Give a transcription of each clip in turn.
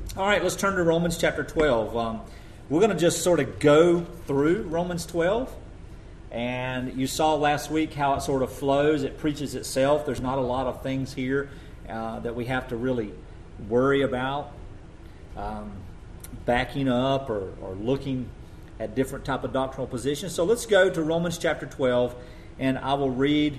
All right, let's turn to Romans chapter 12. We're going to just sort of go through Romans 12. And you saw last week how it sort of flows. It preaches itself. There's not a lot of things here that we have to really worry about backing up or looking at different type of doctrinal positions. So let's go to Romans chapter 12, and I will read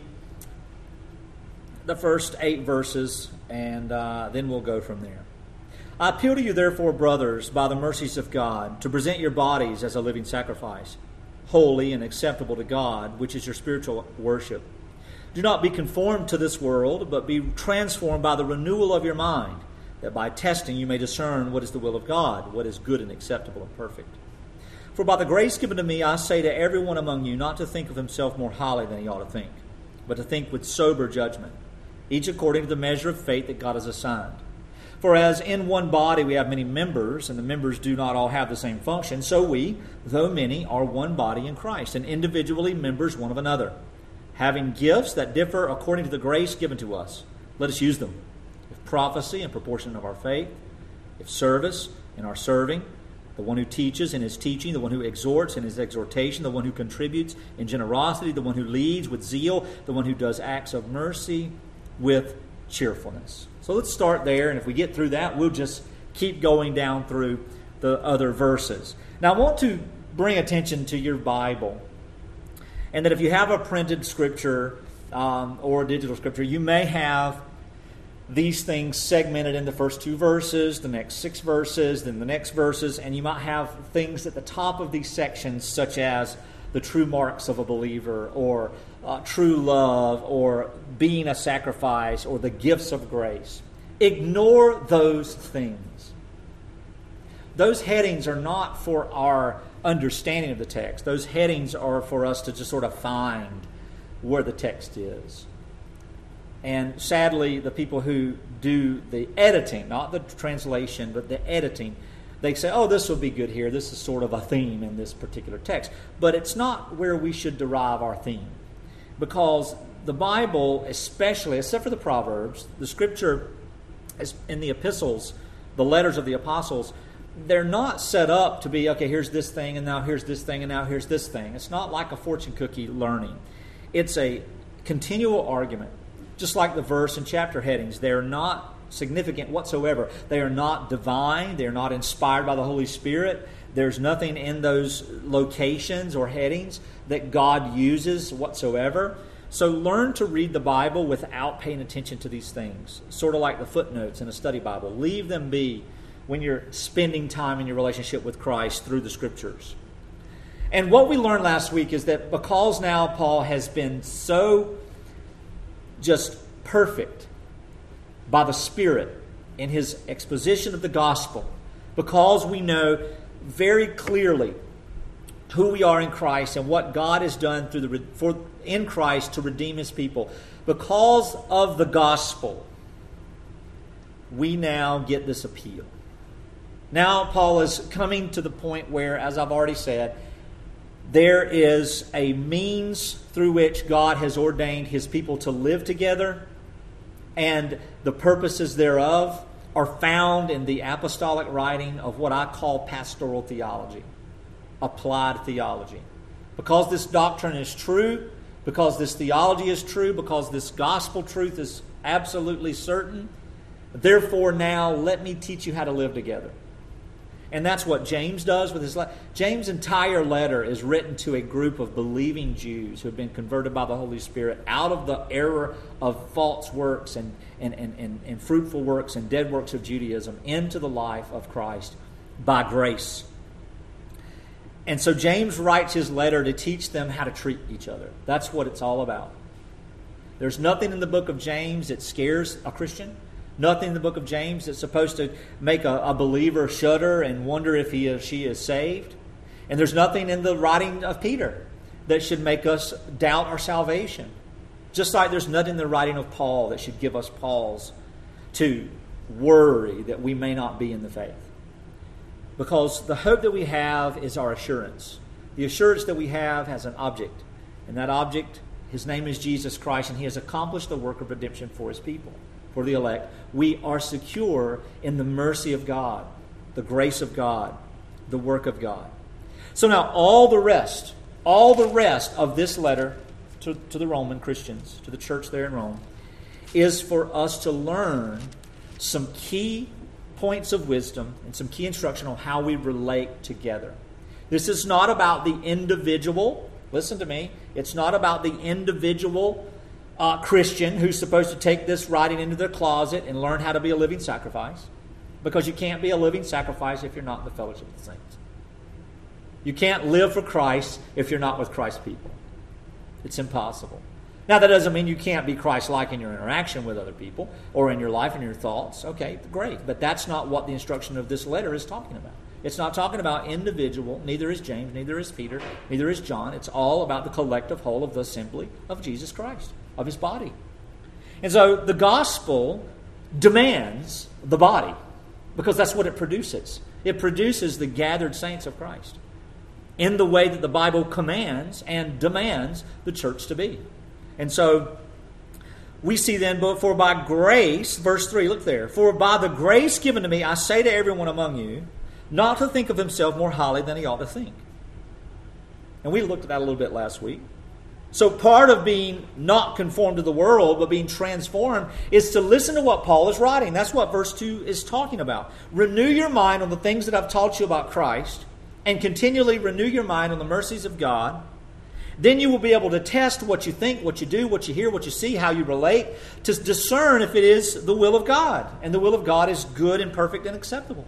the first 8 verses, and then we'll go from there. I appeal to you, therefore, brothers, by the mercies of God, to present your bodies as a living sacrifice, holy and acceptable to God, which is your spiritual worship. Do not be conformed to this world, but be transformed by the renewal of your mind, that by testing you may discern what is the will of God, what is good and acceptable and perfect. For by the grace given to me, I say to everyone among you not to think of himself more highly than he ought to think, but to think with sober judgment, each according to the measure of faith that God has assigned. For as in one body we have many members, and the members do not all have the same function, so we, though many, are one body in Christ, and individually members one of another. Having gifts that differ according to the grace given to us, let us use them. If prophecy, in proportion of our faith. If service, in our serving. The one who teaches in his teaching. The one who exhorts in his exhortation. The one who contributes in generosity. The one who leads with zeal. The one who does acts of mercy with cheerfulness. So let's start there, and if we get through that, we'll just keep going down through the other verses. Now, I want to bring attention to your Bible, and that if you have a printed scripture or a digital scripture, you may have these things segmented in the first 2 verses, the next 6 verses, then the next verses, and you might have things at the top of these sections such as the true marks of a believer, or true love, or being a sacrifice, or the gifts of grace. Ignore those things. Those headings are not for our understanding of the text. Those headings are for us to just sort of find where the text is. And sadly, the people who do the editing, not the translation, but the editing, they say, oh, this will be good here. This is sort of a theme in this particular text. But it's not where we should derive our theme. Because the Bible, especially, except for the Proverbs, the Scripture in the epistles, the letters of the apostles, they're not set up to be, okay, here's this thing, and now here's this thing, and now here's this thing. It's not like a fortune cookie learning. It's a continual argument. Just like the verse and chapter headings, they're not significant whatsoever. They are not divine. They're not inspired by the Holy Spirit. There's nothing in those locations or headings that God uses whatsoever. So learn to read the Bible without paying attention to these things. Sort of like the footnotes in a study Bible. Leave them be when you're spending time in your relationship with Christ through the Scriptures. And what we learned last week is that because now Paul has been so just perfect by the Spirit in his exposition of the gospel, because we know very clearly who we are in Christ and what God has done in Christ to redeem His people, because of the gospel, we now get this appeal. Now Paul is coming to the point where, as I've already said, there is a means through which God has ordained His people to live together, and the purposes thereof are found in the apostolic writing of what I call pastoral theology, applied theology. Because this doctrine is true, because this theology is true, because this gospel truth is absolutely certain, therefore now let me teach you how to live together. And that's what James does with his letter. James' entire letter is written to a group of believing Jews who have been converted by the Holy Spirit out of the error of false works and fruitful works and dead works of Judaism into the life of Christ by grace. And so James writes his letter to teach them how to treat each other. That's what it's all about. There's nothing in the book of James that scares a Christian. Nothing in the book of James that's supposed to make a believer shudder and wonder if he or she is saved. And there's nothing in the writing of Peter that should make us doubt our salvation. Just like there's nothing in the writing of Paul that should give us pause to worry that we may not be in the faith. Because the hope that we have is our assurance. The assurance that we have has an object. And that object, His name is Jesus Christ, and He has accomplished the work of redemption for His people. for the elect, we are secure in the mercy of God, the grace of God, the work of God. So now all the rest of this letter to the Roman Christians, to the church there in Rome, is for us to learn some key points of wisdom and some key instruction on how we relate together. This is not about the individual. Listen to me. It's not about the individual Christian who's supposed to take this writing into their closet and learn how to be a living sacrifice. Because you can't be a living sacrifice if you're not in the fellowship of the saints. You can't live for Christ if you're not with Christ's people. It's impossible. Now, that doesn't mean you can't be Christ-like in your interaction with other people or in your life and your thoughts. Okay, great. But that's not what the instruction of this letter is talking about. It's not talking about individual. Neither is James, neither is Peter, neither is John. It's all about the collective whole of the assembly of Jesus Christ, of His body. And so the gospel demands the body because that's what it produces. It produces the gathered saints of Christ in the way that the Bible commands and demands the church to be. And so we see then, for by grace, verse 3, look there. For by the grace given to me, I say to everyone among you, not to think of himself more highly than he ought to think. And we looked at that a little bit last week. So part of being not conformed to the world, but being transformed, is to listen to what Paul is writing. That's what verse 2 is talking about. Renew your mind on the things that I've taught you about Christ, and continually renew your mind on the mercies of God. Then you will be able to test what you think, what you do, what you hear, what you see, how you relate, to discern if it is the will of God. And the will of God is good and perfect and acceptable.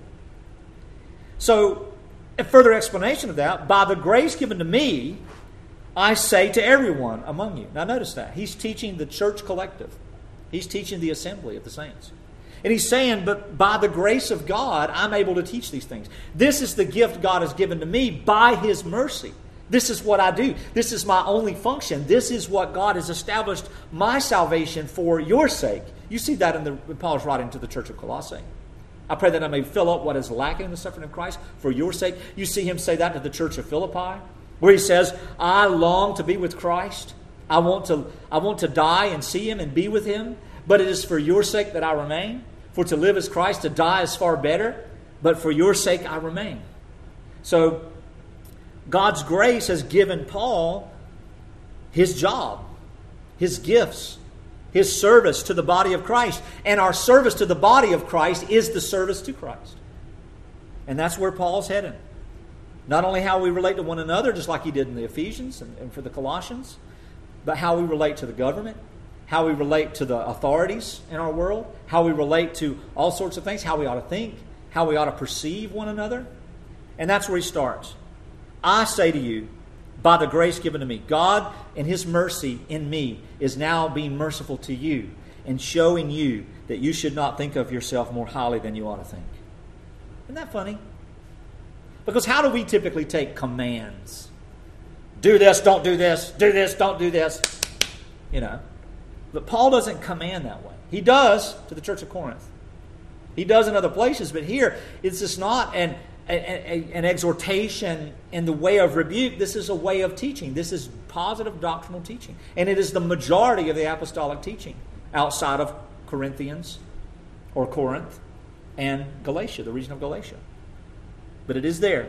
So, a further explanation of that, by the grace given to me, I say to everyone among you. Now notice that. He's teaching the church collective. He's teaching the assembly of the saints. And he's saying, but by the grace of God, I'm able to teach these things. This is the gift God has given to me by His mercy. This is what I do. This is my only function. This is what God has established my salvation for your sake. You see that in Paul's writing to the church of Colossae. I pray that I may fill up what is lacking in the suffering of Christ for your sake. You see him say that to the church of Philippi, where he says, I long to be with Christ. I want to die and see Him and be with Him. But it is for your sake that I remain. For to live is Christ, to die is far better. But for your sake I remain. So God's grace has given Paul his job, his gifts, his service to the body of Christ. And our service to the body of Christ is the service to Christ. And that's where Paul's heading. Not only how we relate to one another, just like he did in the Ephesians and for the Colossians, but how we relate to the government, how we relate to the authorities in our world, how we relate to all sorts of things, how we ought to think, how we ought to perceive one another. And that's where he starts. I say to you, by the grace given to me, God in His mercy in me is now being merciful to you and showing you that you should not think of yourself more highly than you ought to think. Isn't that funny? Because how do we typically take commands? Do this, don't do this, don't do this. You know. But Paul doesn't command that way. He does to the church of Corinth. He does in other places, but here it's just not an exhortation in the way of rebuke. This is a way of teaching. This is positive doctrinal teaching. And it is the majority of the apostolic teaching outside of Corinthians or Corinth and Galatia, the region of Galatia. But it is there.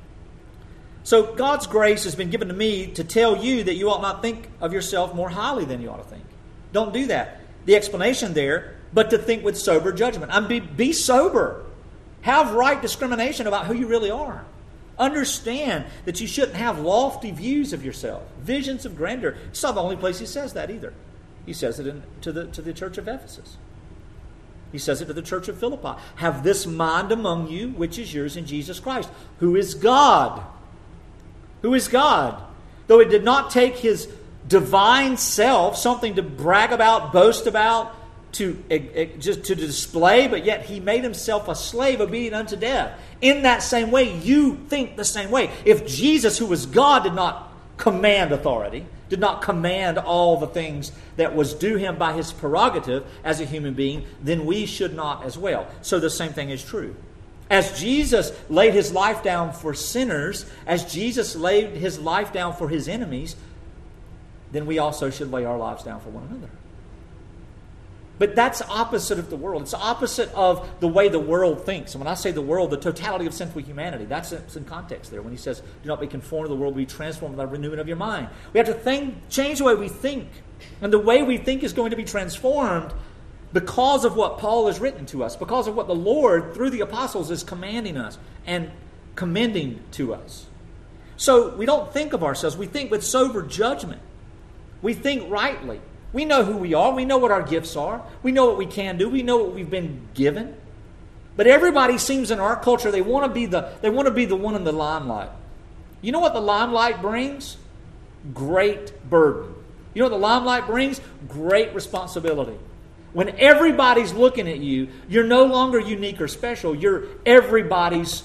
So God's grace has been given to me to tell you that you ought not think of yourself more highly than you ought to think. Don't do that. The explanation there, but to think with sober judgment. Be sober. Have right discrimination about who you really are. Understand that you shouldn't have lofty views of yourself, visions of grandeur. It's not the only place he says that either. He says it to the church of Ephesus. He says it to the church of Philippi. Have this mind among you, which is yours in Jesus Christ, who is God. Who is God. Though it did not take His divine self, something to brag about, boast about, just to display, but yet He made Himself a slave obedient unto death. In that same way, you think the same way. If Jesus, who was God, did not command authority, did not command all the things that was due Him by His prerogative as a human being, then we should not as well. So the same thing is true. As Jesus laid His life down for sinners, as Jesus laid His life down for His enemies, then we also should lay our lives down for one another. But that's opposite of the world. It's opposite of the way the world thinks. And when I say the world, the totality of sinful humanity, that's in context there. When he says, do not be conformed to the world, be transformed by the renewing of your mind. We have to change the way we think. And the way we think is going to be transformed because of what Paul has written to us, because of what the Lord, through the apostles, is commanding us and commending to us. So we don't think of ourselves. We think with sober judgment. We think rightly. We know who we are. We know what our gifts are. We know what we can do. We know what we've been given. But everybody seems in our culture, they want to be the one in the limelight. You know what the limelight brings? Great burden. You know what the limelight brings? Great responsibility. When everybody's looking at you, you're no longer unique or special. You're everybody's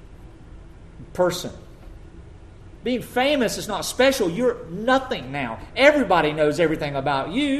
person. Being famous is not special. You're nothing now. Everybody knows everything about you.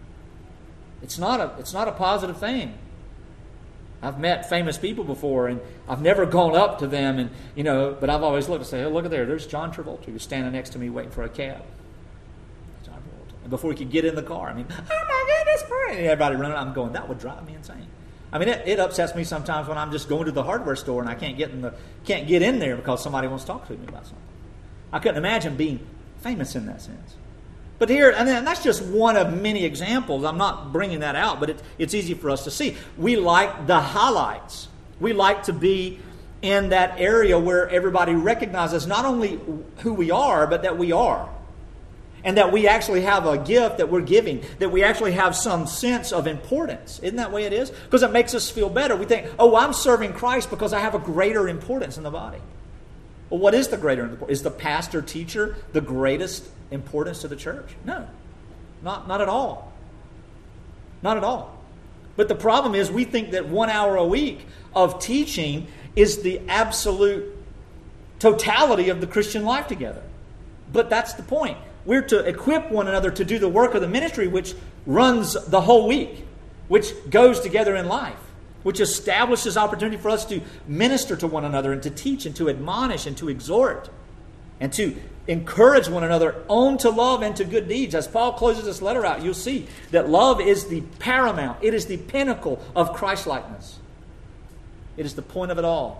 It's not a positive thing. I've met famous people before, and I've never gone up to them, and but I've always looked and say, "Oh, look at there! There's John Travolta who's standing next to me waiting for a cab." John Travolta. And before he could get in the car, oh my goodness, and everybody running. I'm going, that would drive me insane. I mean, it upsets me sometimes when I'm just going to the hardware store and I can't get in there because somebody wants to talk to me about something. I couldn't imagine being famous in that sense. But here, and that's just one of many examples. I'm not bringing that out, but it's easy for us to see. We like the highlights. We like to be in that area where everybody recognizes not only who we are, but that we are. And that we actually have a gift that we're giving, that we actually have some sense of importance. Isn't that the way it is? Because it makes us feel better. We think, I'm serving Christ because I have a greater importance in the body. Well, what is the greater importance? Is the pastor, teacher the greatest importance to the church? No, not at all. Not at all. But the problem is we think that 1 hour a week of teaching is the absolute totality of the Christian life together. But that's the point. We're to equip one another to do the work of the ministry which runs the whole week, which goes together in life, which establishes opportunity for us to minister to one another and to teach and to admonish and to exhort and to encourage one another on to love and to good deeds. As Paul closes this letter out, you'll see that love is the paramount. It is the pinnacle of Christ-likeness. It is the point of it all.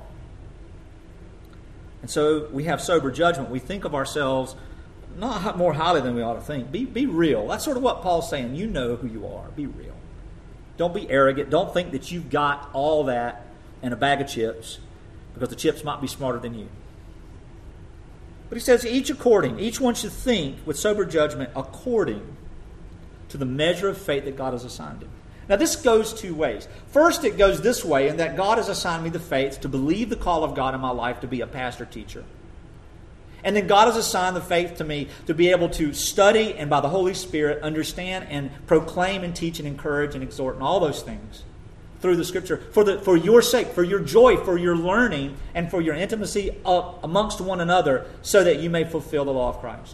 And so we have sober judgment. We think of ourselves not more highly than we ought to think. Be real. That's sort of what Paul's saying. You know who you are. Be real. Don't be arrogant. Don't think that you've got all that in a bag of chips because the chips might be smarter than you. But he says each one should think with sober judgment according to the measure of faith that God has assigned him. Now this goes two ways. First, it goes this way in that God has assigned me the faith to believe the call of God in my life to be a pastor teacher. And then God has assigned the faith to me to be able to study and by the Holy Spirit understand and proclaim and teach and encourage and exhort and all those things through the Scripture for your sake, for your joy, for your learning, and for your intimacy amongst one another so that you may fulfill the law of Christ.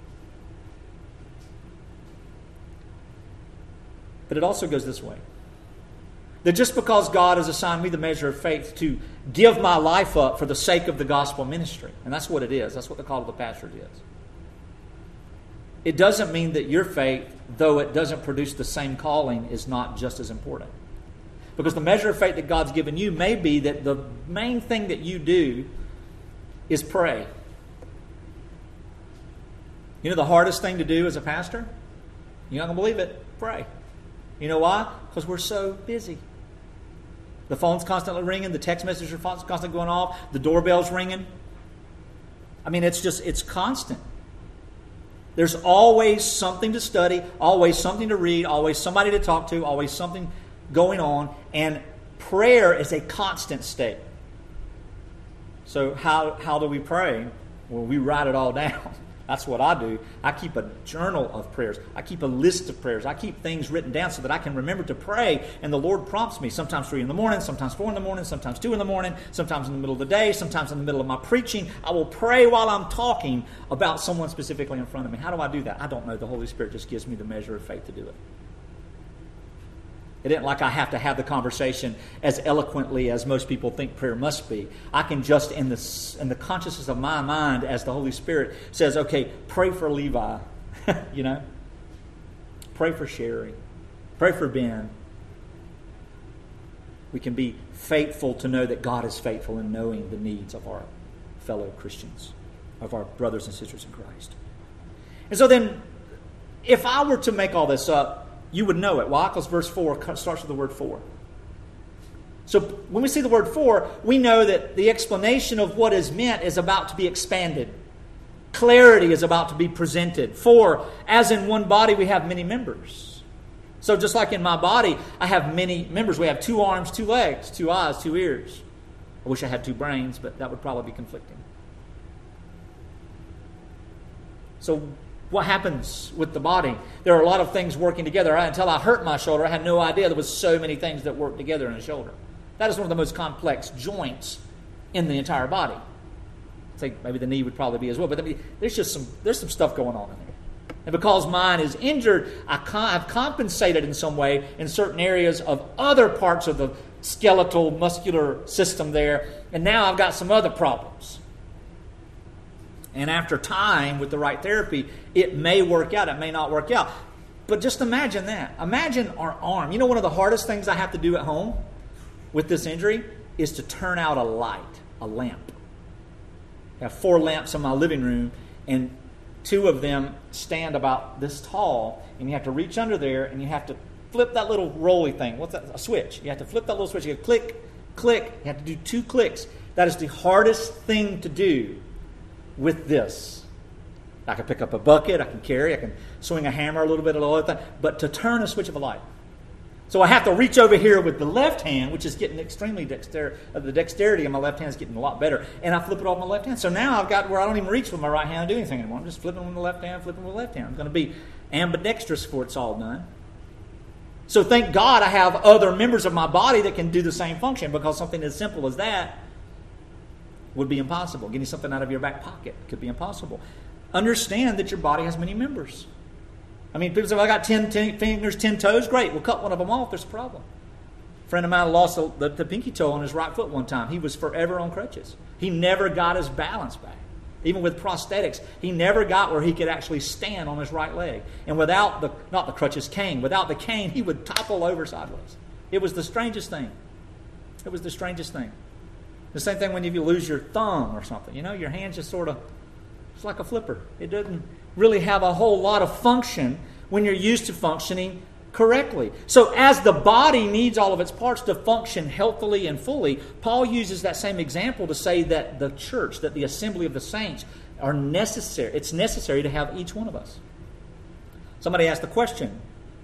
But it also goes this way. That just because God has assigned me the measure of faith to give my life up for the sake of the gospel ministry, and that's what it is. That's what the call of the pastor is. It doesn't mean that your faith, though it doesn't produce the same calling, is not just as important. Because the measure of faith that God's given you may be that the main thing that you do is pray. You know the hardest thing to do as a pastor? You're not going to believe it. Pray. You know why? Because we're so busy. The phone's constantly ringing. The text messages are constantly going off. The doorbell's ringing. I mean, it's constant. There's always something to study, always something to read, always somebody to talk to, always something going on. And prayer is a constant state. So how do we pray? Well, we write it all down. That's what I do. I keep a journal of prayers. I keep a list of prayers. I keep things written down so that I can remember to pray. And the Lord prompts me, sometimes 3 in the morning, sometimes 4 in the morning, sometimes 2 in the morning, sometimes in the middle of the day, sometimes in the middle of my preaching. I will pray while I'm talking about someone specifically in front of me. How do I do that? I don't know. The Holy Spirit just gives me the measure of faith to do it. It isn't like I have to have the conversation as eloquently as most people think prayer must be. I can just, in the consciousness of my mind, as the Holy Spirit says, okay, pray for Levi, pray for Sherry, Pray for Ben. We can be faithful to know that God is faithful in knowing the needs of our fellow Christians, of our brothers and sisters in Christ. And so then, if I were to make all this up, you would know it. Why? Because verse 4 starts with the word for. So when we see the word for, we know that the explanation of what is meant is about to be expanded. Clarity is about to be presented. For, as in one body, we have many members. So just like in my body, I have many members. We have 2 arms, 2 legs, 2 eyes, 2 ears. I wish I had 2 brains, but that would probably be conflicting. So what happens with the body? There are a lot of things working together. Until I hurt my shoulder, I had no idea there was so many things that work together in a shoulder. That is one of the most complex joints in the entire body. I think maybe the knee would probably be as well, but there's some stuff going on in there. And because mine is injured, I've compensated in some way in certain areas of other parts of the skeletal muscular system there, and now I've got some other problems. And after time, with the right therapy, it may work out, it may not work out. But just imagine that. Imagine our arm. You know, one of the hardest things I have to do at home with this injury is to turn out a light, a lamp. I have 4 lamps in my living room, and 2 of them stand about this tall, and you have to reach under there, and you have to flip that little rolly thing. What's that? A switch. You have to flip that little switch. You have to click, click. You have to do 2 clicks. That is the hardest thing to do with this. I can pick up a bucket, I can carry, I can swing a hammer a little bit, but to turn a switch of a light. So I have to reach over here with the left hand, which is getting extremely the dexterity of my left hand is getting a lot better, and I flip it off my left hand. So now I've got where I don't even reach with my right hand to do anything anymore. I'm just flipping with the left hand, flipping with the left hand. I'm going to be ambidextrous before it's all done. So thank God I have other members of my body that can do the same function, because something as simple as that would be impossible. Getting something out of your back pocket could be impossible. Understand that your body has many members. I mean, people say, well, I got 10 fingers, 10 toes. Great, we'll cut one of them off. There's a problem. A friend of mine lost the pinky toe on his right foot one time. He was forever on crutches. He never got his balance back. Even with prosthetics, he never got where he could actually stand on his right leg. And without not the crutches, cane. Without the cane, he would topple over sideways. It was the strangest thing. It was the strangest thing. The same thing when you lose your thumb or something. You know, your hand's just sort of, it's like a flipper. It doesn't really have a whole lot of function when you're used to functioning correctly. So as the body needs all of its parts to function healthily and fully, Paul uses that same example to say that the church, that the assembly of the saints are necessary. It's necessary to have each one of us. Somebody asked the question,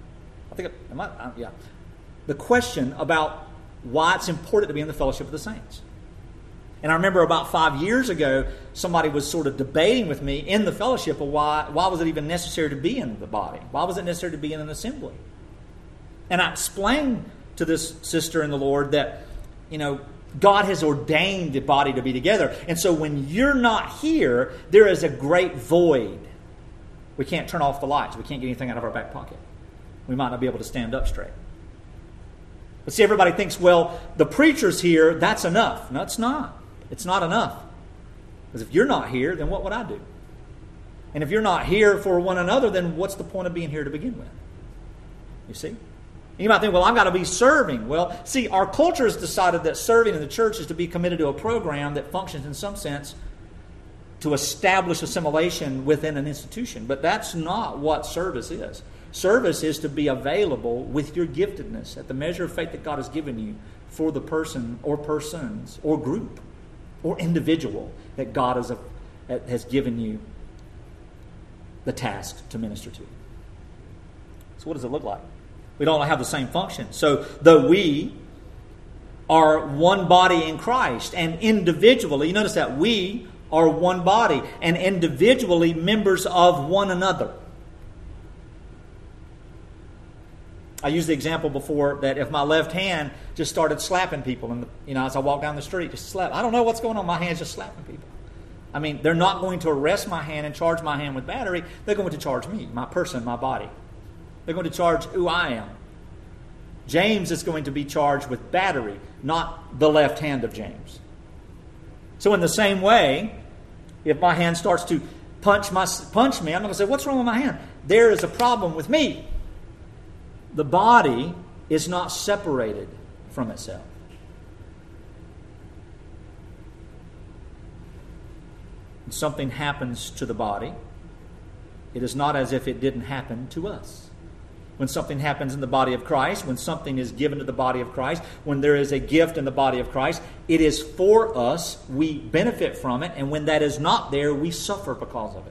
the question about why it's important to be in the fellowship of the saints. And I remember about 5 years ago, somebody was sort of debating with me in the fellowship of why was it even necessary to be in the body? Why was it necessary to be in an assembly? And I explained to this sister in the Lord that, you know, God has ordained the body to be together. And so when you're not here, there is a great void. We can't turn off the lights. We can't get anything out of our back pocket. We might not be able to stand up straight. But see, everybody thinks, well, the preacher's here, that's enough. No, it's not. It's not enough. Because if you're not here, then what would I do? And if you're not here for one another, then what's the point of being here to begin with? You see? You might think, well, I've got to be serving. Well, see, our culture has decided that serving in the church is to be committed to a program that functions in some sense to establish assimilation within an institution. But that's not what service is. Service is to be available with your giftedness at the measure of faith that God has given you for the person or persons or group or individual that God has given you the task to minister to. So what does it look like? We don't have the same function. So though we are one body in Christ and individually, you notice that we are one body and individually members of one another. I used the example before that if my left hand just started slapping people, and as I walk down the street, just slap. I don't know what's going on. My hand's just slapping people. I mean, they're not going to arrest my hand and charge my hand with battery. They're going to charge me, my person, my body. They're going to charge who I am. James is going to be charged with battery, not the left hand of James. So in the same way, if my hand starts to punch me, I'm not going to say, what's wrong with my hand? There is a problem with me. The body is not separated from itself. When something happens to the body, it is not as if it didn't happen to us. When something happens in the body of Christ, when something is given to the body of Christ, when there is a gift in the body of Christ, it is for us, we benefit from it, and when that is not there, we suffer because of it.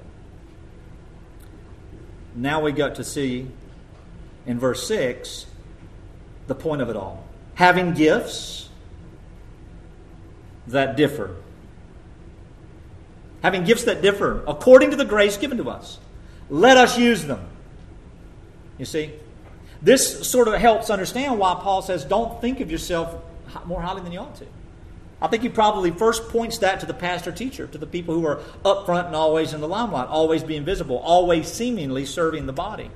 Now we got to see in verse 6 the point of it all. Having gifts that differ. Having gifts that differ according to the grace given to us. Let us use them. You see? This sort of helps understand why Paul says, don't think of yourself more highly than you ought to. I think he probably first points that to the pastor-teacher, to the people who are up front and always in the limelight, always being visible, always seemingly serving the body.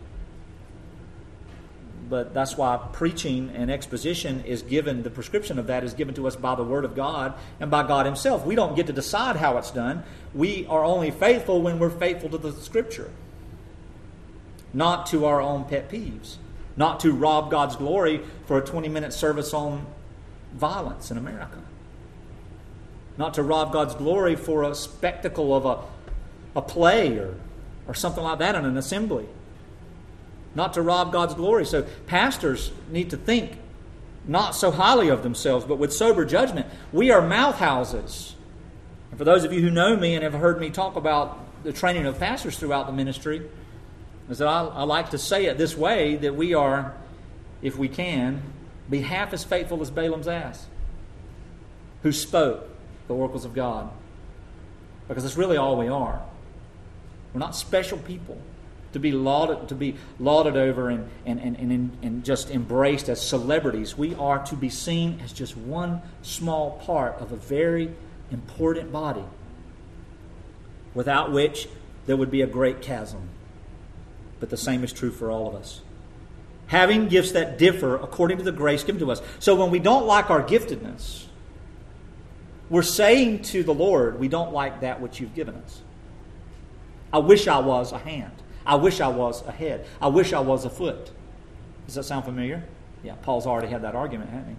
But that's why preaching and exposition is given, the prescription of that is given to us by the Word of God and by God Himself. We don't get to decide how it's done. We are only faithful when we're faithful to the Scripture. Not to our own pet peeves. Not to rob God's glory for a 20-minute service on violence in America. Not to rob God's glory for a spectacle of a play or something like that in an assembly. Not to rob God's glory. So pastors need to think not so highly of themselves, but with sober judgment. We are mouth houses. And for those of you who know me and have heard me talk about the training of pastors throughout the ministry, is that I like to say it this way, that we are, if we can, be half as faithful as Balaam's ass, who spoke the oracles of God. Because it's really all we are. We're not special people to be lauded over and just embraced as celebrities. We are to be seen as just one small part of a very important body, without which there would be a great chasm. But the same is true for all of us. Having gifts that differ according to the grace given to us. So when we don't like our giftedness, we're saying to the Lord, we don't like that which you've given us. I wish I was a hand. I wish I was a head. I wish I was a foot. Does that sound familiar? Yeah, Paul's already had that argument, hasn't he?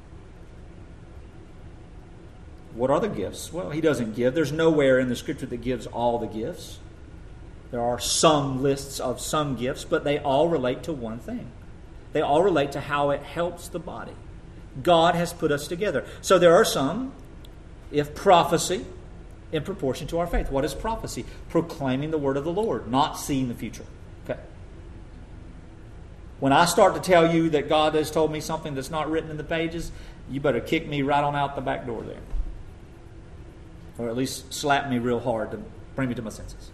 What are the gifts? Well, he doesn't give. There's nowhere in the Scripture that gives all the gifts. There are some lists of some gifts, but they all relate to one thing. They all relate to how it helps the body. God has put us together. So there are some, if prophecy, in proportion to our faith. What is prophecy? Proclaiming the word of the Lord, not seeing the future. Okay. When I start to tell you that God has told me something that's not written in the pages, you better kick me right on out the back door there. Or at least slap me real hard to bring me to my senses.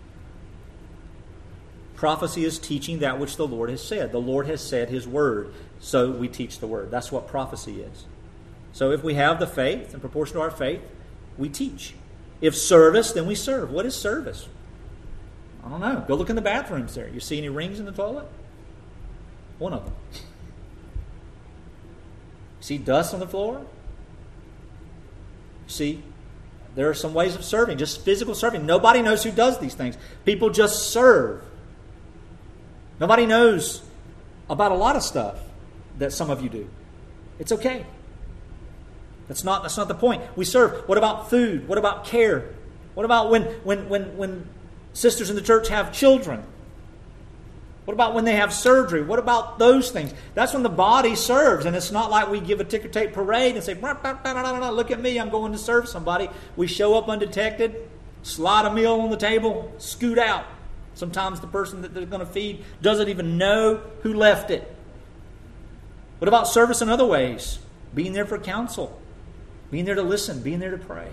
Prophecy is teaching that which the Lord has said. The Lord has said His word, so we teach the word. That's what prophecy is. So if we have the faith, in proportion to our faith, we teach. If service, then we serve. What is service? I don't know. Go look in the bathrooms there. You see any rings in the toilet? One of them. See dust on the floor? See, there are some ways of serving, just physical serving. Nobody knows who does these things. People just serve. Nobody knows about a lot of stuff that some of you do. It's okay. That's not the point. We serve. What about food? What about care? What about when sisters in the church have children? What about when they have surgery? What about those things? That's when the body serves. And it's not like we give a ticker tape parade and say, look at me, I'm going to serve somebody. We show up undetected, slide a meal on the table, scoot out. Sometimes the person that they're going to feed doesn't even know who left it. What about service in other ways? Being there for counsel. Being there to listen. Being there to pray.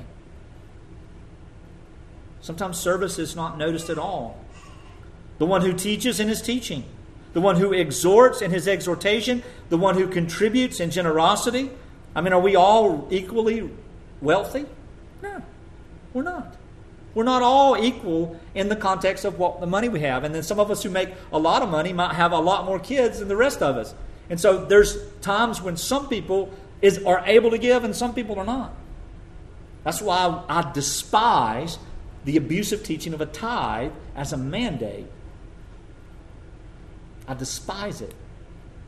Sometimes service is not noticed at all. The one who teaches in his teaching. The one who exhorts in his exhortation. The one who contributes in generosity. I mean, are we all equally wealthy? No, we're not. We're not all equal in the context of what the money we have. And then some of us who make a lot of money might have a lot more kids than the rest of us. And so there's times when some people are able to give and some people are not. That's why I despise the abusive teaching of a tithe as a mandate. I despise it.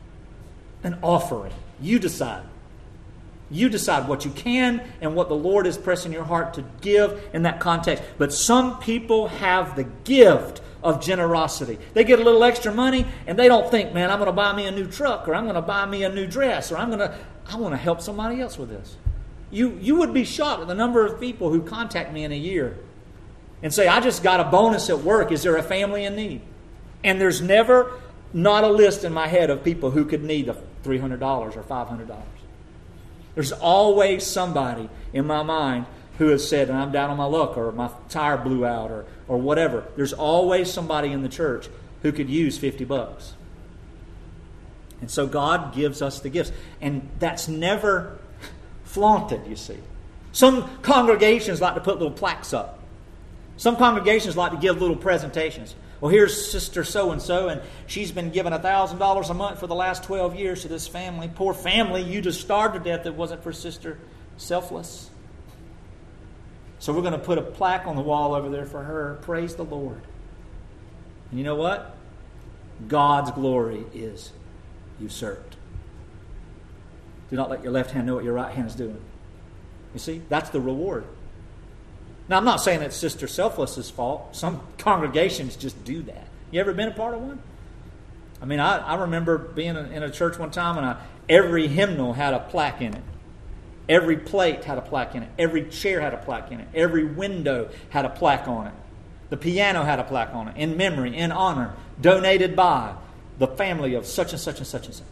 an offering. You decide. You decide what you can and what the Lord is pressing your heart to give in that context. But some people have the gift of generosity. They get a little extra money and they don't think, man, I'm going to buy me a new truck, or I'm going to buy me a new dress, or I want to help somebody else with this. You would be shocked at the number of people who contact me in a year and say, I just got a bonus at work. Is there a family in need? And there's never not a list in my head of people who could need $300 or $500. There's always somebody in my mind who has said, I'm down on my luck, or my tire blew out, or whatever. There's always somebody in the church who could use $50. And so God gives us the gifts. And that's never flaunted, you see. Some congregations like to put little plaques up. Some congregations like to give little presentations. Well, here's Sister so-and-so, and she's been given $1,000 a month for the last 12 years to this family. Poor family, you just starved to death if it wasn't for Sister Selfless. So we're going to put a plaque on the wall over there for her. Praise the Lord. And you know what? God's glory is usurped. Do not let your left hand know what your right hand is doing. You see? That's the reward. Now, I'm not saying it's Sister Selfless's fault. Some congregations just do that. You ever been a part of one? I mean, I remember being in a church one time, and every hymnal had a plaque in it. Every plate had a plaque in it. Every chair had a plaque in it. Every window had a plaque on it. The piano had a plaque on it. In memory, in honor, donated by the family of such and such and such and such.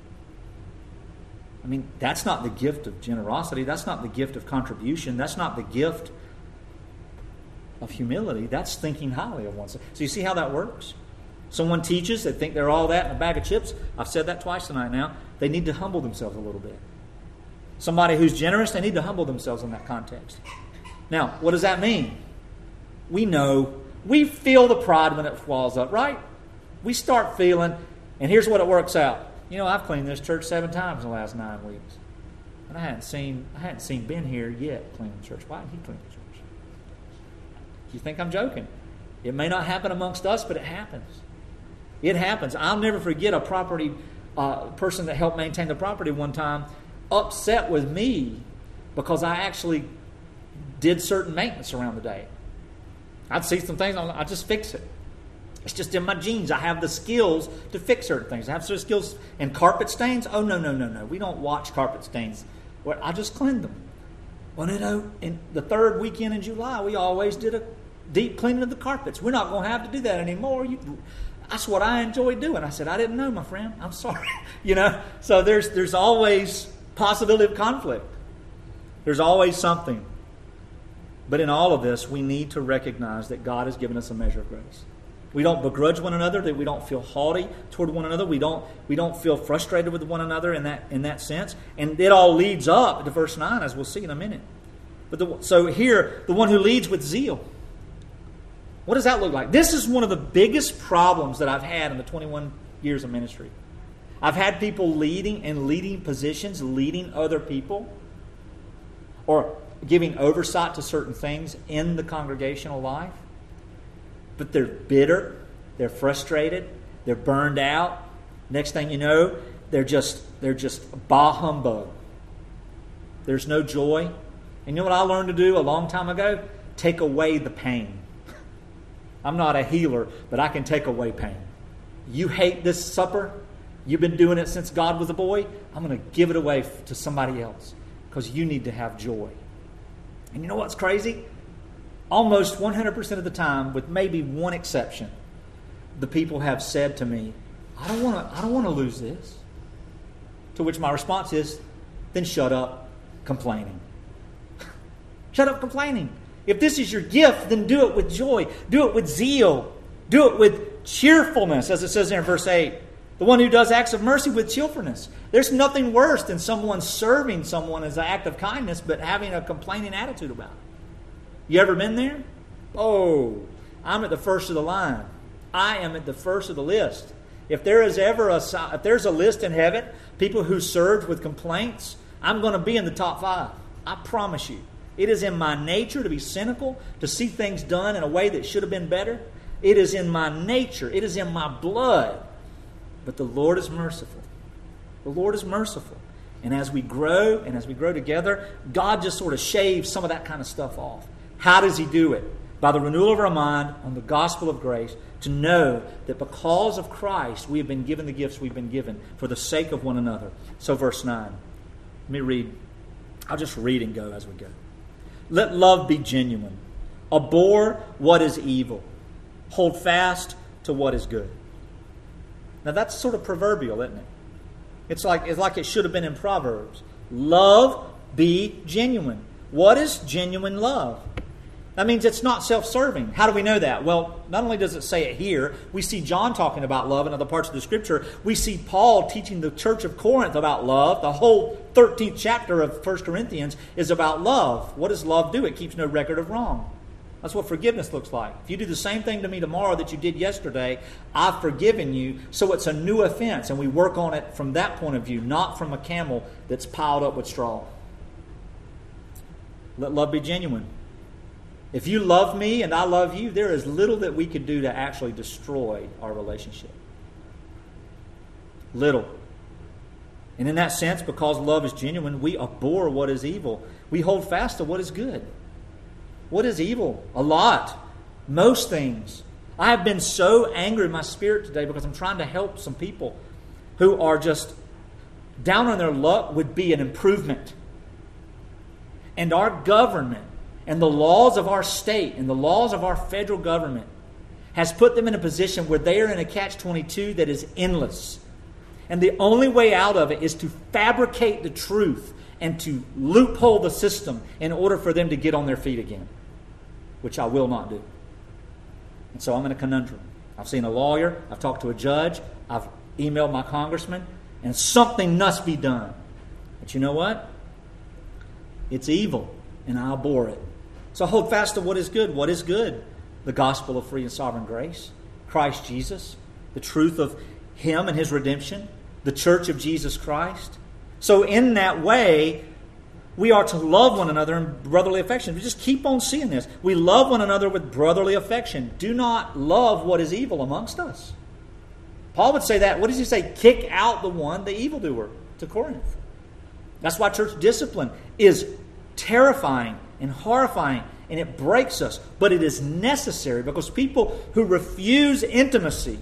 I mean, that's not the gift of generosity. That's not the gift of contribution. That's not the gift of humility. That's thinking highly of oneself. So you see how that works? Someone teaches, they think they're all that in a bag of chips. I've said that twice tonight now. They need to humble themselves a little bit. Somebody who's generous, they need to humble themselves in that context. Now, what does that mean? We know, we feel the pride when it falls up, right? We start feeling, and here's what it works out. You know, I've cleaned this church 7 times in the last 9 weeks. And I hadn't seen Ben here yet cleaning the church. Why didn't he clean the church? You think I'm joking? It may not happen amongst us, but it happens. It happens. I'll never forget a property person that helped maintain the property one time upset with me because I actually did certain maintenance around the day. I'd see some things, I'd just fix it. It's just in my genes. I have the skills to fix certain things. I have certain skills. And carpet stains? Oh, no. We don't watch carpet stains. Well, I just cleaned them. Well, you know, in the 3rd weekend in July, we always did a deep cleaning of the carpets. We're not going to have to do that anymore. That's what I enjoy doing. I said, I didn't know, my friend. I'm sorry. You know, so there's always possibility of conflict. There's always something. But in all of this, we need to recognize that God has given us a measure of grace. We don't begrudge one another, that we don't feel haughty toward one another. We don't feel frustrated with one another in that sense. And it all leads up to verse 9, as we'll see in a minute. So here, the one who leads with zeal. What does that look like? This is one of the biggest problems that I've had in the 21 years of ministry. I've had people leading positions, leading other people, or giving oversight to certain things in the congregational life. But they're bitter, they're frustrated, they're burned out. Next thing you know, they're just bah humbug. There's no joy. And you know what I learned to do a long time ago? Take away the pain. I'm not a healer, but I can take away pain. You hate this supper? You've been doing it since God was a boy? I'm going to give it away to somebody else because you need to have joy. And you know what's crazy? Almost 100% of the time, with maybe one exception, the people have said to me, I don't want to lose this. To which my response is, then shut up complaining. Shut up complaining. If this is your gift, then do it with joy. Do it with zeal. Do it with cheerfulness, as it says there in verse 8. The one who does acts of mercy with cheerfulness. There's nothing worse than someone serving someone as an act of kindness, but having a complaining attitude about it. You ever been there? Oh, I'm at the first of the line. I am at the first of the list. If there is ever if there's a list in heaven, people who served with complaints, I'm going to be in the top 5. I promise you. It is in my nature to be cynical, to see things done in a way that should have been better. It is in my nature. It is in my blood. But the Lord is merciful. The Lord is merciful. And as we grow together, God just sort of shaves some of that kind of stuff off. How does He do it? By the renewal of our mind on the gospel of grace, to know that because of Christ, we have been given the gifts we've been given for the sake of one another. So verse 9. Let me read. I'll just read and go as we go. Let love be genuine. Abhor what is evil. Hold fast to what is good. Now that's sort of proverbial, isn't it? It's like it should have been in Proverbs. Love be genuine. What is genuine love? That means it's not self-serving. How do we know that? Well, not only does it say it here, we see John talking about love in other parts of the Scripture. We see Paul teaching the church of Corinth about love. The whole 13th chapter of 1 Corinthians is about love. What does love do? It keeps no record of wrong. That's what forgiveness looks like. If you do the same thing to me tomorrow that you did yesterday, I've forgiven you, so it's a new offense. And we work on it from that point of view, not from a camel that's piled up with straw. Let love be genuine. If you love me and I love you, there is little that we could do to actually destroy our relationship. Little. And in that sense, because love is genuine, we abhor what is evil. We hold fast to what is good. What is evil? A lot. Most things. I have been so angry in my spirit today because I'm trying to help some people who are just down on their luck would be an improvement. And our government and the laws of our state and the laws of our federal government has put them in a position where they are in a catch-22 that is endless. And the only way out of it is to fabricate the truth and to loophole the system in order for them to get on their feet again, which I will not do. And so I'm in a conundrum. I've seen a lawyer, I've talked to a judge, I've emailed my congressman, and something must be done. But you know what? It's evil, and I abhor it. So hold fast to what is good. What is good? The gospel of free and sovereign grace, Christ Jesus, the truth of Him and His redemption, the church of Jesus Christ. So in that way, we are to love one another in brotherly affection. We just keep on seeing this. We love one another with brotherly affection. Do not love what is evil amongst us. Paul would say that. What does he say? Kick out the evildoer to Corinth. That's why church discipline is terrifying and horrifying, and it breaks us. But it is necessary because people who refuse intimacy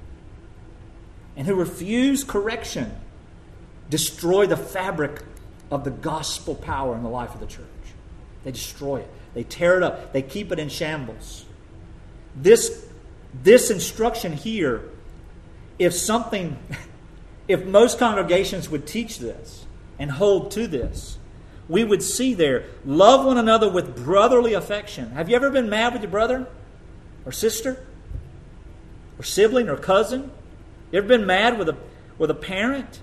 and who refuse correction destroy the fabric of the gospel power in the life of the church. They destroy it. They tear it up. They keep it in shambles. This instruction here, if most congregations would teach this and hold to this, we would see there, love one another with brotherly affection. Have you ever been mad with your brother or sister or sibling or cousin? You ever been mad with a parent?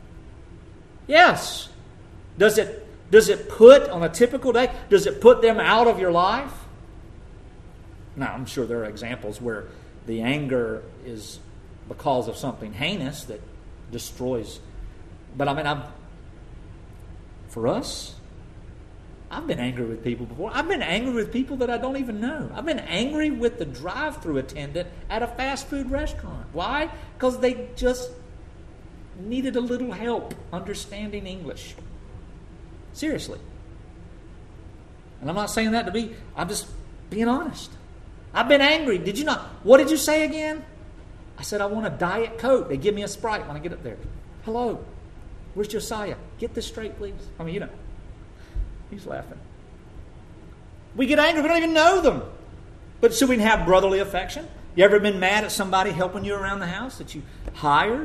Yes. Does it put, on a typical day, does it put them out of your life? Now, I'm sure there are examples where the anger is because of something heinous that destroys. But for us, I've been angry with people before. I've been angry with people that I don't even know. I've been angry with the drive-thru attendant at a fast food restaurant. Why? Because they just needed a little help understanding English. Seriously. And I'm not saying that I'm just being honest. I've been angry. Did you not? What did you say again? I said, I want a Diet Coke. They give me a Sprite when I get up there. Hello. Where's Josiah? Get this straight, please. He's laughing. We get angry. We don't even know them. But so we can have brotherly affection. You ever been mad at somebody helping you around the house that you hired?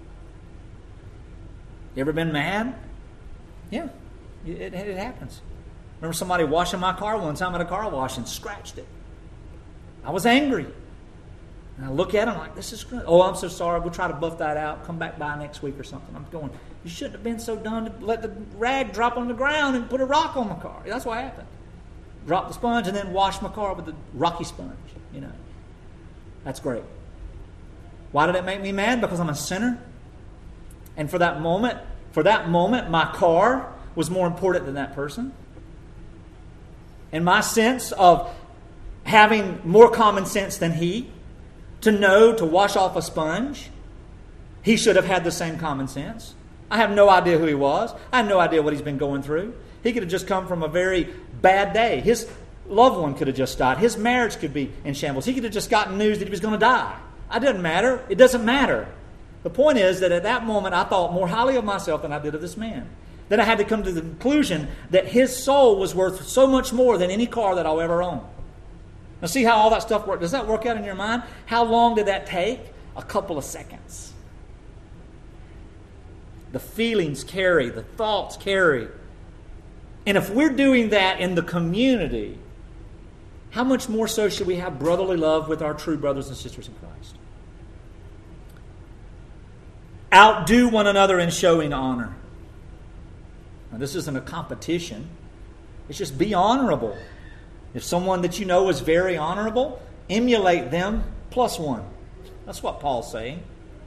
You ever been mad? Yeah, it happens. Remember somebody washing my car one time at a car wash and scratched it. I was angry. And I look at him like, this is good. Oh, I'm so sorry. We'll try to buff that out. Come back by next week or something. I'm going, you shouldn't have been so dumb to let the rag drop on the ground and put a rock on my car. That's what happened. Drop the sponge and then wash my car with the rocky sponge. That's great. Why did it make me mad? Because I'm a sinner. And for that moment, my car was more important than that person. And my sense of having more common sense than he, to know to wash off a sponge, he should have had the same common sense. I have no idea who he was. I have no idea what he's been going through. He could have just come from a very bad day. His loved one could have just died. His marriage could be in shambles. He could have just gotten news that he was going to die. It doesn't matter. It doesn't matter. The point is that at that moment I thought more highly of myself than I did of this man. Then I had to come to the conclusion that his soul was worth so much more than any car that I'll ever own. Now see how all that stuff works. Does that work out in your mind? How long did that take? A couple of seconds. The feelings carry. The thoughts carry. And if we're doing that in the community, how much more so should we have brotherly love with our true brothers and sisters in Christ? Outdo one another in showing honor. Now, this isn't a competition. It's just be honorable. If someone that you know is very honorable, emulate them +1. That's what Paul's saying.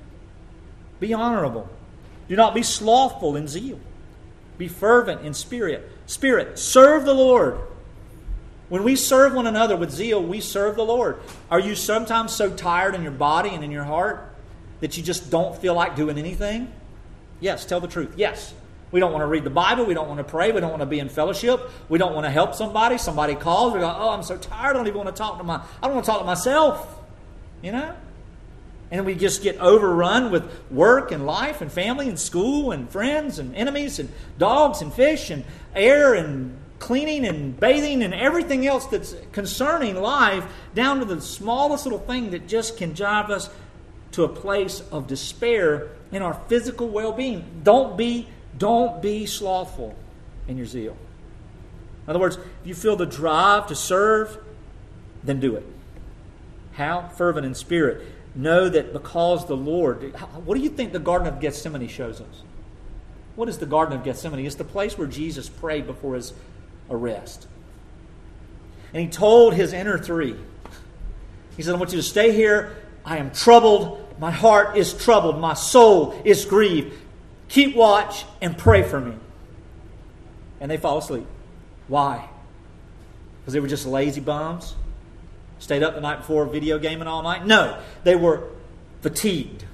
Be honorable. Do not be slothful in zeal. Be fervent in spirit. Serve the Lord. When we serve one another with zeal, we serve the Lord. Are you sometimes so tired in your body and in your heart that you just don't feel like doing anything? Yes, tell the truth. Yes. We don't want to read the Bible. We don't want to pray. We don't want to be in fellowship. We don't want to help somebody. Somebody calls. We go, oh, I'm so tired. I don't even want to talk to I don't want to talk to myself. You know? And we just get overrun with work and life and family and school and friends and enemies and dogs and fish and air and cleaning and bathing and everything else that's concerning life, down to the smallest little thing that just can drive us to a place of despair in our physical well-being. Don't be slothful in your zeal. In other words, if you feel the drive to serve, then do it. How? Fervent in spirit. Know that because the Lord... What do you think the Garden of Gethsemane shows us? What is the Garden of Gethsemane? It's the place where Jesus prayed before his arrest. And he told his inner three. He said, I want you to stay here. I am troubled. My heart is troubled. My soul is grieved. Keep watch and pray for me. And they fall asleep. Why? Because they were just lazy bums? Stayed up the night before video gaming all night? No, they were fatigued.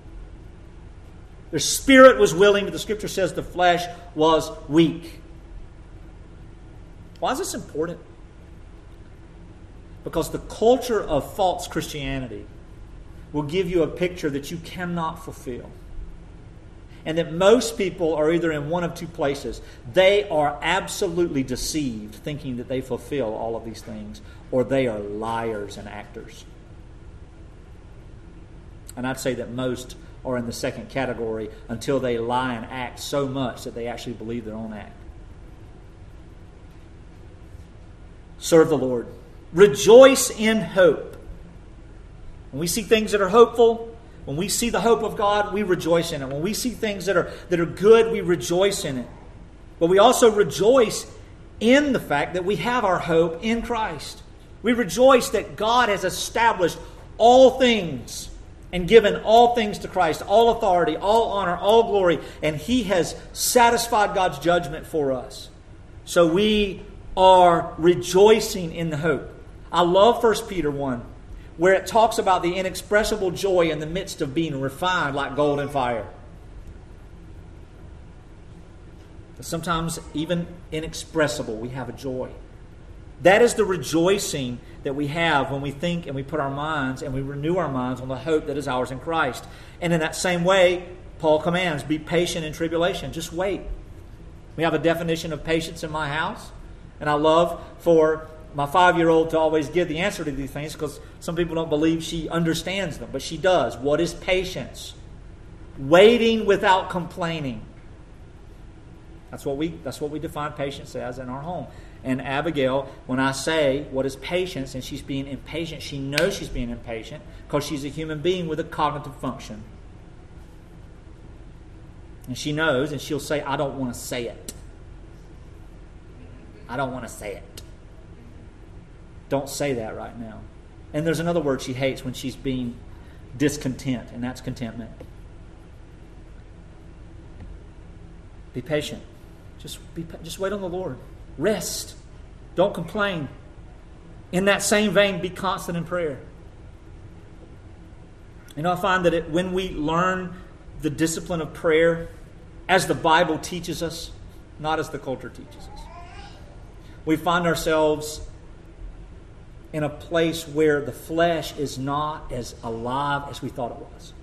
Their spirit was willing, but the Scripture says the flesh was weak. Why is this important? Because the culture of false Christianity will give you a picture that you cannot fulfill. And that most people are either in one of two places. They are absolutely deceived, thinking that they fulfill all of these things, or they are liars and actors. And I'd say that most are in the second category until they lie and act so much that they actually believe their own act. Serve the Lord. Rejoice in hope. When we see things that are hopeful, when we see the hope of God, we rejoice in it. When we see things that are good, we rejoice in it. But we also rejoice in the fact that we have our hope in Christ. We rejoice that God has established all things and given all things to Christ, all authority, all honor, all glory, and He has satisfied God's judgment for us. So we are rejoicing in the hope. I love 1 Peter 1. Where it talks about the inexpressible joy in the midst of being refined like gold in fire. But sometimes even inexpressible, we have a joy. That is the rejoicing that we have when we think and we put our minds and we renew our minds on the hope that is ours in Christ. And in that same way, Paul commands, be patient in tribulation. Just wait. We have a definition of patience in my house. And I love for my 5-year-old to always give the answer to these things because some people don't believe she understands them, but she does. What is patience? Waiting without complaining. That's what we define patience as in our home. And Abigail, when I say what is patience and she's being impatient, she knows she's being impatient because she's a human being with a cognitive function. And she knows, and she'll say, I don't want to say it. I don't want to say it. Don't say that right now. And there's another word she hates when she's being discontent, and that's contentment. Be patient. Just wait on the Lord. Rest. Don't complain. In that same vein, be constant in prayer. You know, I find that when we learn the discipline of prayer as the Bible teaches us, not as the culture teaches us. We find ourselves in a place where the flesh is not as alive as we thought it was.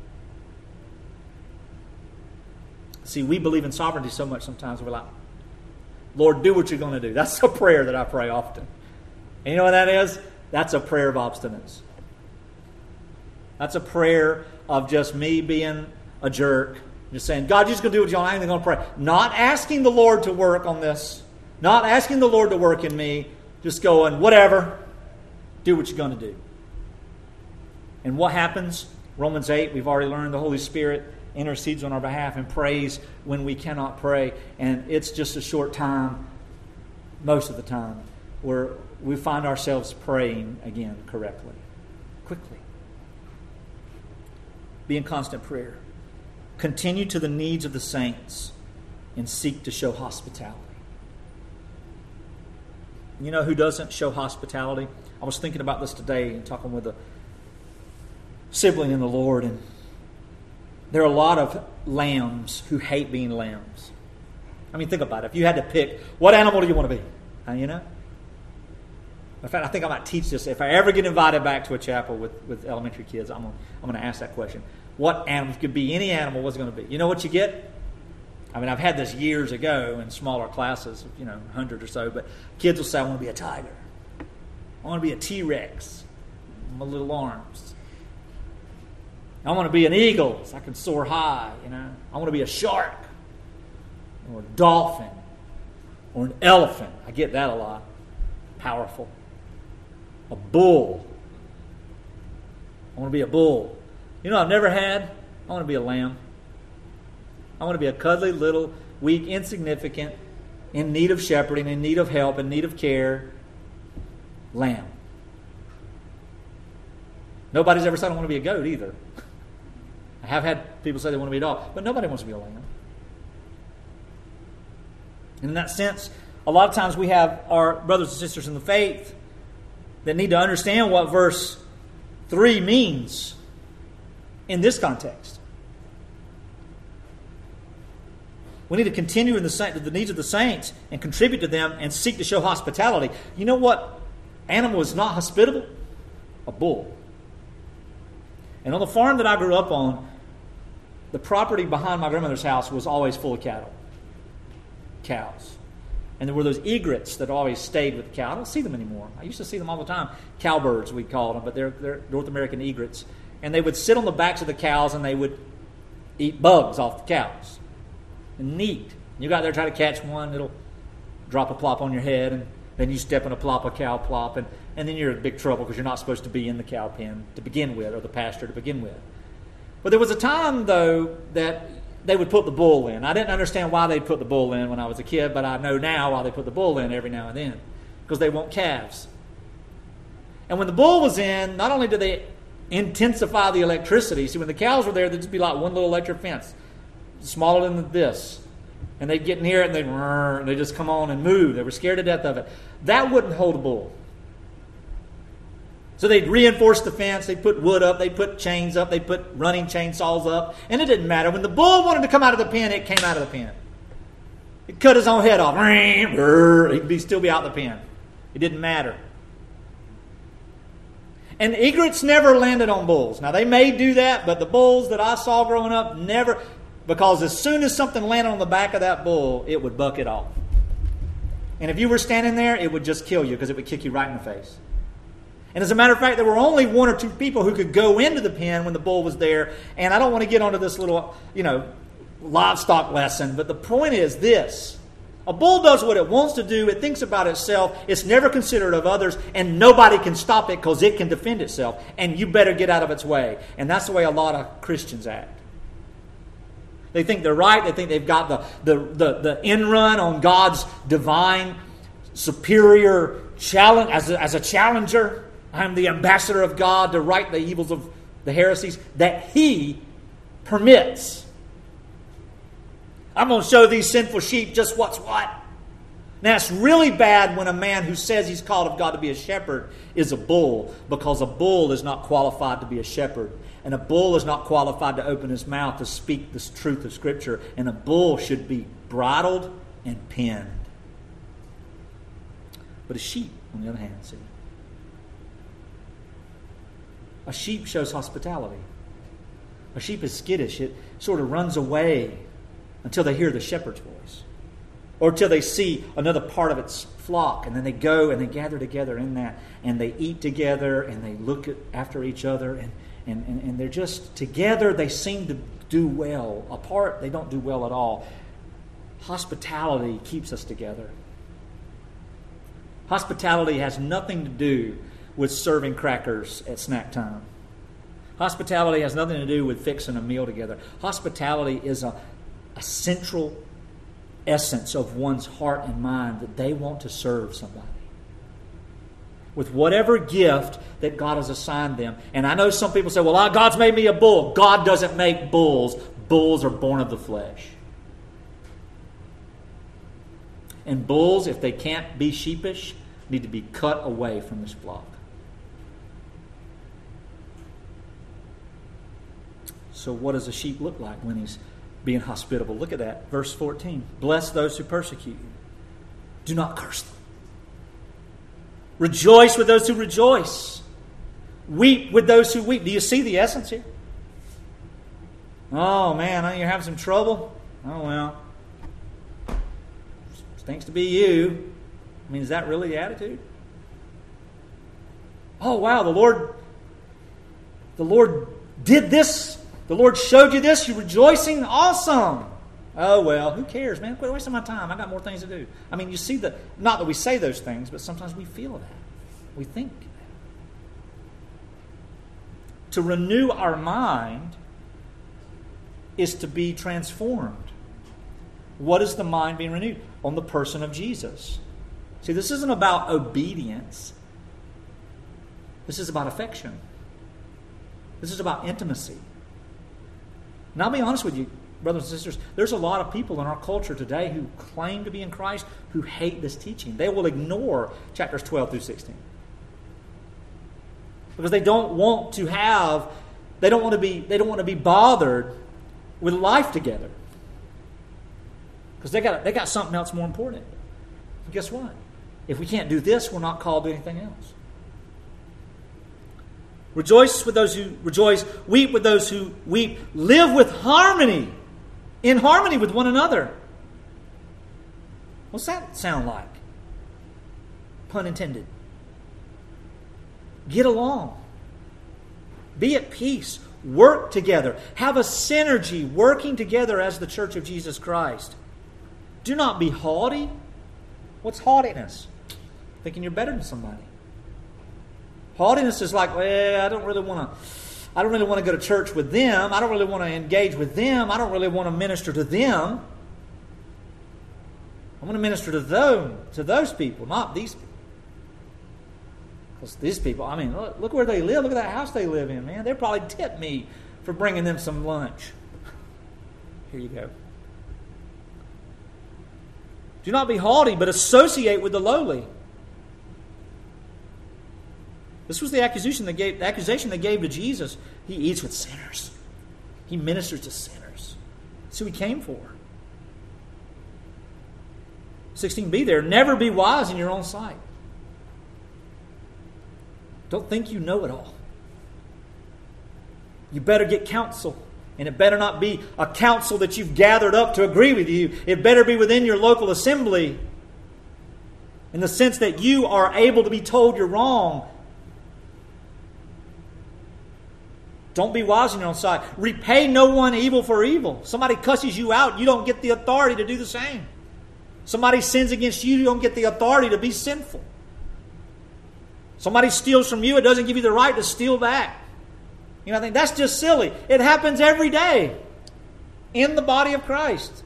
See, we believe in sovereignty so much sometimes we're like, Lord, do what you're going to do. That's a prayer that I pray often. And you know what that is? That's a prayer of obstinance. That's a prayer of just me being a jerk. Just saying, God, you're just going to do what you want. I'm going to pray. Not asking the Lord to work on this. Not asking the Lord to work in me. Just going, whatever. Do what you're going to do. And what happens? Romans 8, we've already learned the Holy Spirit intercedes on our behalf and prays when we cannot pray. And it's just a short time, most of the time, where we find ourselves praying again correctly, quickly. Be in constant prayer. Continue to the needs of the saints and seek to show hospitality. You know who doesn't show hospitality? I was thinking about this today and talking with a sibling in the Lord, and there are a lot of lambs who hate being lambs. I mean, think about it. If you had to pick, what animal do you want to be? You know? In fact, I think I might teach this. If I ever get invited back to a chapel with elementary kids, I'm going to ask that question. What animal? Could be any animal. What's it going to be? You know what you get? I mean, I've had this years ago in smaller classes, 100 or so, but kids will say, I want to be a tiger. I want to be a T-Rex. My little arms. I want to be an eagle so I can soar high, I want to be a shark or a dolphin or an elephant. I get that a lot. Powerful. A bull. I want to be a bull. I've never had? I want to be a lamb. I want to be a cuddly, little, weak, insignificant, in need of shepherding, in need of help, in need of care, lamb. Nobody's ever said I want to be a goat either. I have had people say they want to be a dog, but nobody wants to be a lamb. And in that sense, a lot of times we have our brothers and sisters in the faith that need to understand what verse 3 means in this context. We need to continue in the needs of the saints and contribute to them and seek to show hospitality. You know what animal is not hospitable? A bull. And on the farm that I grew up on, the property behind my grandmother's house was always full of cattle. Cows. And there were those egrets that always stayed with the cow. I don't see them anymore. I used to see them all the time. Cowbirds, we called them, but they're North American egrets. And they would sit on the backs of the cows and they would eat bugs off the cows. And neat. You go out there, try to catch one, it'll drop a plop on your head, and then you step in a plop, a cow plop, and then you're in big trouble because you're not supposed to be in the cow pen to begin with, or the pasture to begin with. But there was a time, though, that they would put the bull in. I didn't understand why they'd put the bull in when I was a kid, but I know now why they put the bull in every now and then. Because they want calves. And when the bull was in, not only did they intensify the electricity, see, when the cows were there, there'd just be like one little electric fence, smaller than this. And they'd get near it and they'd just come on and move. They were scared to death of it. That wouldn't hold a bull. So they'd reinforce the fence, they'd put wood up, they'd put chains up, they'd put running chainsaws up, and it didn't matter. When the bull wanted to come out of the pen, it came out of the pen. It cut his own head off. He'd still be out of the pen. It didn't matter. And egrets never landed on bulls. Now, they may do that, but the bulls that I saw growing up never, because as soon as something landed on the back of that bull, it would buck it off. And if you were standing there, it would just kill you because it would kick you right in the face. And as a matter of fact, there were only one or two people who could go into the pen when the bull was there. And I don't want to get onto this little, livestock lesson, but the point is this. A bull does what it wants to do. It thinks about itself. It's never considerate of others, and nobody can stop it because it can defend itself. And you better get out of its way. And that's the way a lot of Christians act. They think they're right. They think they've got the end run on God's divine, superior challenge as a challenger. I'm the ambassador of God to right the evils of the heresies that He permits. I'm going to show these sinful sheep just what's what. Now, it's really bad when a man who says he's called of God to be a shepherd is a bull, because a bull is not qualified to be a shepherd. And a bull is not qualified to open his mouth to speak the truth of Scripture. And a bull should be bridled and penned. But a sheep, on the other hand, see, a sheep shows hospitality. A sheep is skittish. It sort of runs away until they hear the shepherd's voice, or till they see another part of its flock, and then they go and they gather together in that, and they eat together, and they look after each other, and they're just together. They seem to do well. Apart, they don't do well at all. Hospitality keeps us together. Hospitality has nothing to do with serving crackers at snack time. Hospitality has nothing to do with fixing a meal together. Hospitality is a central essence of one's heart and mind, that they want to serve somebody with whatever gift that God has assigned them. And I know some people say, well, God's made me a bull. God doesn't make bulls. Bulls are born of the flesh. And bulls, if they can't be sheepish, need to be cut away from this flock. So what does a sheep look like when he's being hospitable? Look at that. Verse 14. Bless those who persecute you. Do not curse them. Rejoice with those who rejoice. Weep with those who weep. Do you see the essence here? Oh, man, you're having some trouble? Oh, well. Stinks to be you. I mean, is that really the attitude? Oh, wow, the Lord did this. The Lord showed you this. You're rejoicing. Awesome. Oh, well, who cares, man? Quit wasting my time. I got more things to do. I mean, you see not that we say those things, but sometimes we feel that. We think that. To renew our mind is to be transformed. What is the mind being renewed? On the person of Jesus. See, this isn't about obedience. This is about affection. This is about intimacy. And I'll be honest with you, brothers and sisters, there's a lot of people in our culture today who claim to be in Christ who hate this teaching. They will ignore chapters 12 through 16. Because they don't want to be bothered with life together. Because they got something else more important. And guess what? If we can't do this, we're not called to anything else. Rejoice with those who rejoice. Weep with those who weep. Live with harmony. In harmony with one another. What's that sound like? Pun intended. Get along. Be at peace. Work together. Have a synergy working together as the church of Jesus Christ. Do not be haughty. What's haughtiness? Thinking you're better than somebody. Haughtiness is like, well, I don't really want to go to church with them. I don't really want to engage with them. I don't really want to minister to them. I want to minister to those people, not these people. Because these people, I mean, look where they live. Look at that house they live in, man. They'll probably tip me for bringing them some lunch. Here you go. Do not be haughty, but associate with the lowly. This was the accusation they gave to Jesus. He eats with sinners. He ministers to sinners. That's who he came for. 16b there. Never be wise in your own sight. Don't think you know it all. You better get counsel. And it better not be a council that you've gathered up to agree with you. It better be within your local assembly. In the sense that you are able to be told you're wrong. Don't be wise in your own sight. Repay no one evil for evil. Somebody cusses you out, you don't get the authority to do the same. Somebody sins against you, you don't get the authority to be sinful. Somebody steals from you, it doesn't give you the right to steal back. You know, I think that's just silly. It happens every day in the body of Christ.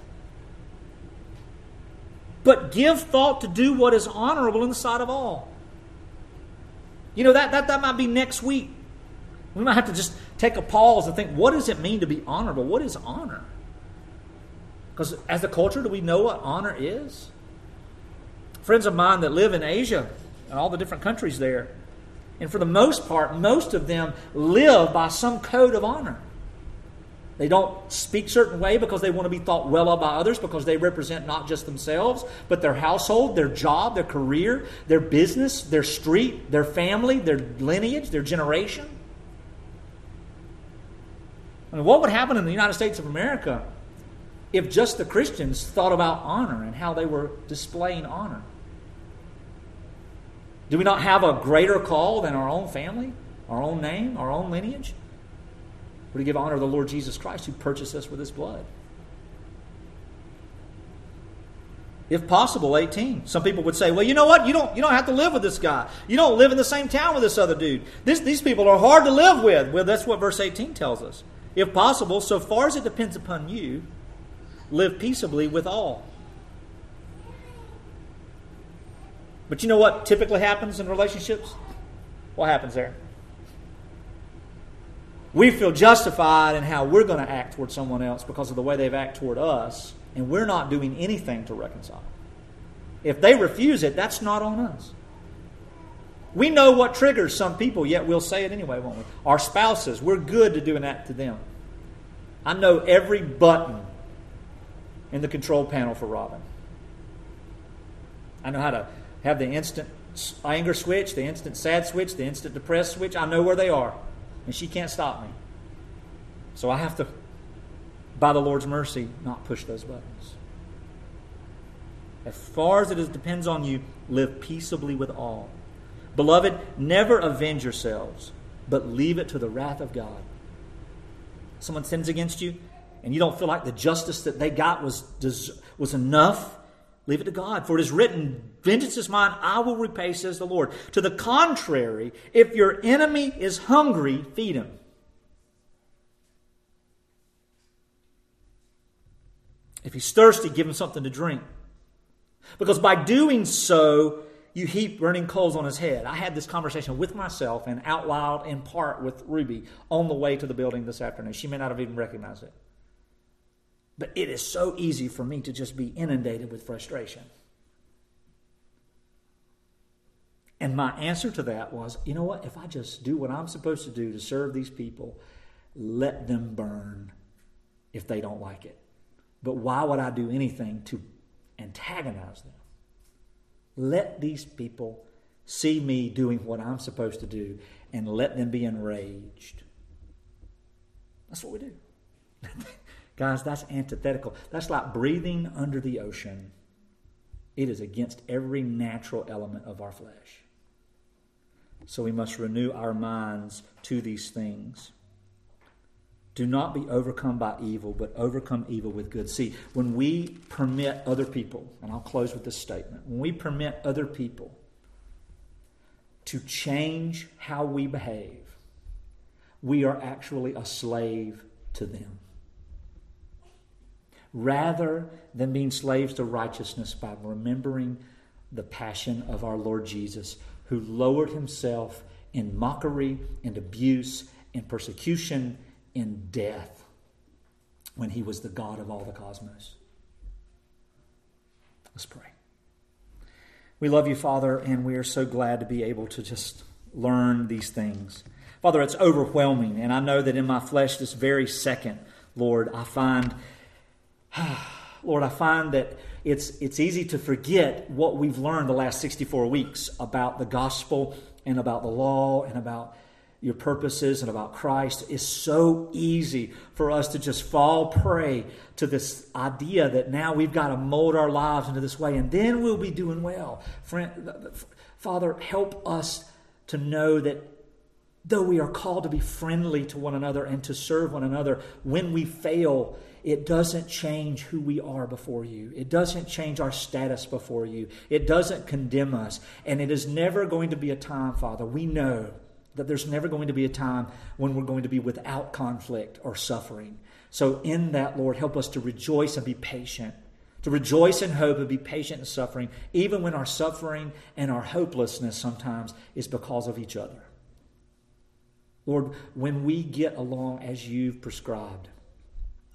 But give thought to do what is honorable in the sight of all. You know, that might be next week. We might have to just take a pause and think, what does it mean to be honorable? What is honor? Because as a culture, do we know what honor is? friends of mine that live in Asia and all the different countries there. And for the most part, most of them live by some code of honor. They don't speak a certain way because they want to be thought well of by others, because they represent not just themselves, but their household, their job, their career, their business, their street, their family, their lineage, their generation. I mean, what would happen in the United States of America if just the Christians thought about honor and how they were displaying honor? Do we not have a greater call than our own family, our own name, our own lineage? We're to give honor to the Lord Jesus Christ, who purchased us with His blood. If possible, 18. Some people would say, well, you know what? You don't have to live with this guy. You don't live in the same town with this other dude. These people are hard to live with. Well, that's what verse 18 tells us. If possible, so far as it depends upon you, live peaceably with all. But you know what typically happens in relationships? What happens there? We feel justified in how we're going to act toward someone else because of the way they've acted toward us, and we're not doing anything to reconcile. If they refuse it, that's not on us. We know what triggers some people, yet we'll say it anyway, won't we? Our spouses, we're good to doing that to them. I know every button in the control panel for Robin. I know how to have the instant anger switch, the instant sad switch, the instant depressed switch. I know where they are. And she can't stop me. So I have to, by the Lord's mercy, not push those buttons. As far as it depends on you, live peaceably with all. Beloved, never avenge yourselves, but leave it to the wrath of God. Someone sins against you, and you don't feel like the justice that they got was enough, leave it to God. For it is written, vengeance is mine, I will repay, says the Lord. To the contrary, if your enemy is hungry, feed him. If he's thirsty, give him something to drink. Because by doing so, you heap burning coals on his head. I had this conversation with myself and out loud in part with Ruby on the way to the building this afternoon. She may not have even recognized it. But it is so easy for me to just be inundated with frustration. And my answer to that was, you know what? If I just do what I'm supposed to do to serve these people, let them burn if they don't like it. But why would I do anything to antagonize them? Let these people see me doing what I'm supposed to do and let them be enraged. That's what we do. Guys, that's antithetical. That's like breathing under the ocean. It is against every natural element of our flesh. So we must renew our minds to these things. Do not be overcome by evil, but overcome evil with good. See, when we permit other people, and I'll close with this statement, when we permit other people to change how we behave, we are actually a slave to them. Rather than being slaves to righteousness by remembering the passion of our Lord Jesus, who lowered himself in mockery and abuse and persecution and death when he was the God of all the cosmos. Let's pray. We love you, Father, and we are so glad to be able to just learn these things. Father, it's overwhelming, and I know that in my flesh this very second, Lord, I find that it's easy to forget what we've learned the last 64 weeks about the gospel and about the law and about your purposes and about Christ. It's so easy for us to just fall prey to this idea that now we've got to mold our lives into this way and then we'll be doing well. Father, help us to know that though we are called to be friendly to one another and to serve one another, when we fail, it doesn't change who we are before you. It doesn't change our status before you. It doesn't condemn us. And it is never going to be a time, Father, we know that there's never going to be a time when we're going to be without conflict or suffering. So in that, Lord, help us to rejoice and be patient, to rejoice in hope and be patient in suffering, even when our suffering and our hopelessness sometimes is because of each other. Lord, when we get along as you've prescribed,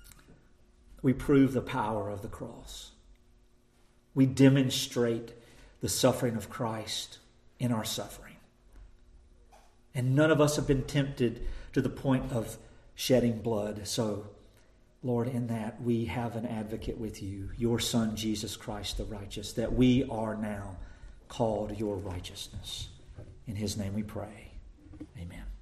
we prove the power of the cross. We demonstrate the suffering of Christ in our suffering. And none of us have been tempted to the point of shedding blood. So, Lord, in that we have an advocate with you, your Son, Jesus Christ the righteous, that we are now called your righteousness. In his name we pray. Amen.